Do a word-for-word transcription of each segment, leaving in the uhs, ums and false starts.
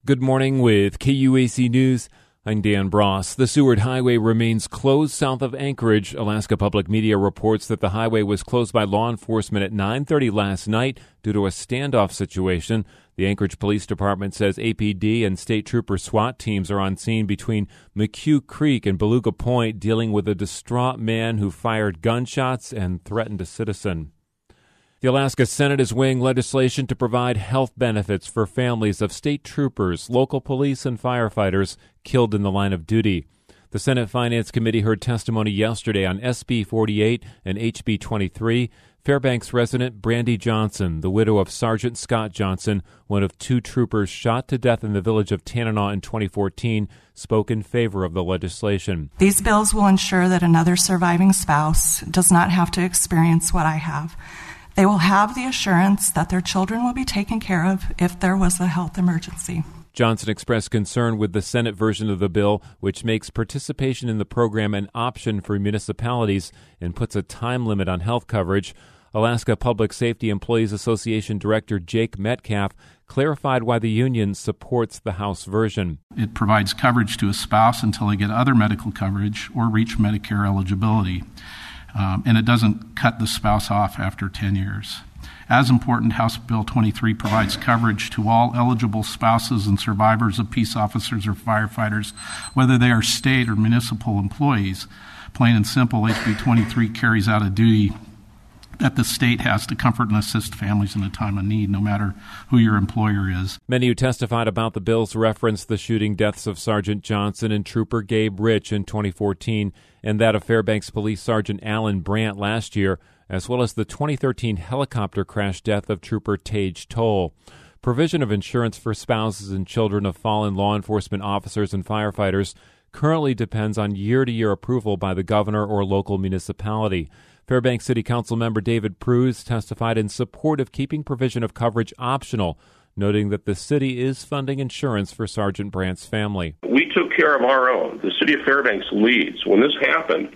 Good morning with K U A C News. I'm Dan Bross. The Seward Highway remains closed south of Anchorage. Alaska Public Media reports that the highway was closed by law enforcement at nine thirty last night due to a standoff situation. The Anchorage Police Department says A P D and State Trooper SWAT teams are on scene between McHugh Creek and Beluga Point, dealing with a distraught man who fired gunshots and threatened a citizen. The Alaska Senate is weighing legislation to provide health benefits for families of state troopers, local police, and firefighters killed in the line of duty. The Senate Finance Committee heard testimony yesterday on S B forty-eight and H B twenty-three. Fairbanks resident Brandy Johnson, the widow of Sergeant Scott Johnson, one of two troopers shot to death in the village of Tanana in twenty fourteen, spoke in favor of the legislation. These bills will ensure that another surviving spouse does not have to experience what I have. They will have the assurance that their children will be taken care of if there was a health emergency. Johnson expressed concern with the Senate version of the bill, which makes participation in the program an option for municipalities and puts a time limit on health coverage. Alaska Public Safety Employees Association Director Jake Metcalf clarified why the union supports the House version. It provides coverage to a spouse until they get other medical coverage or reach Medicare eligibility. Um, and it doesn't cut the spouse off after ten years. As important, House Bill twenty-three provides coverage to all eligible spouses and survivors of peace officers or firefighters, whether they are state or municipal employees. Plain and simple, H B twenty-three carries out a duty that the state has to comfort and assist families in a time of need, no matter who your employer is. Many who testified about the bills referenced the shooting deaths of Sergeant Johnson and Trooper Gabe Rich in twenty fourteen, and that of Fairbanks Police Sergeant Alan Brandt last year, as well as the twenty thirteen helicopter crash death of Trooper Tage Toll. Provision of insurance for spouses and children of fallen law enforcement officers and firefighters currently depends on year-to-year approval by the governor or local municipality. Fairbanks City Council member David Pruse testified in support of keeping provision of coverage optional, noting that the city is funding insurance for Sergeant Brandt's family. We took care of our own. The city of Fairbanks leads. When this happened,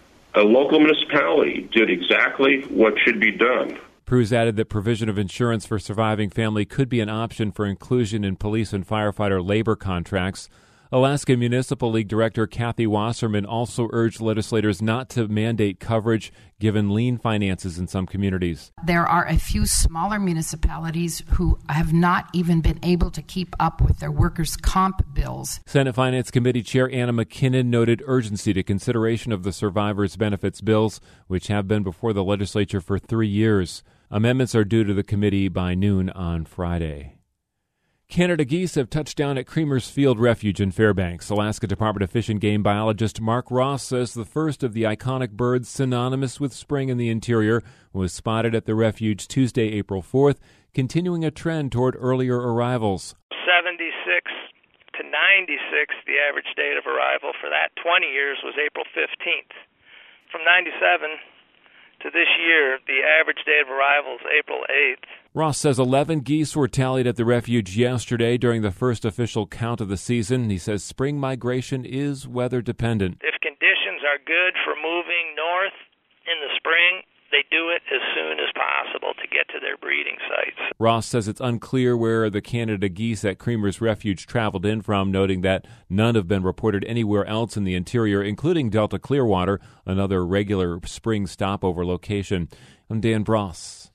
a local municipality did exactly what should be done. Pruse added that provision of insurance for surviving family could be an option for inclusion in police and firefighter labor contracts. Alaska Municipal League Director Kathy Wasserman also urged legislators not to mandate coverage given lean finances in some communities. There are a few smaller municipalities who have not even been able to keep up with their workers' comp bills. Senate Finance Committee Chair Anna McKinnon noted urgency to consideration of the survivors' benefits bills, which have been before the legislature for three years. Amendments are due to the committee by noon on Friday. Canada geese have touched down at Creamer's Field Refuge in Fairbanks. Alaska Department of Fish and Game biologist Mark Ross says the first of the iconic birds synonymous with spring in the interior was spotted at the refuge Tuesday, April fourth, continuing a trend toward earlier arrivals. seventy-six to ninety-six, the average date of arrival for that twenty years was April fifteenth. From ninety-seven to this year, the average date of arrival is April eighth. Ross says eleven geese were tallied at the refuge yesterday during the first official count of the season. He says spring migration is weather dependent. If conditions are good for moving north in the spring, they do it as soon as possible to get to their breeding sites. Ross says it's unclear where the Canada geese at Creamer's Refuge traveled in from, noting that none have been reported anywhere else in the interior, including Delta Clearwater, another regular spring stopover location. I'm Dan Bross.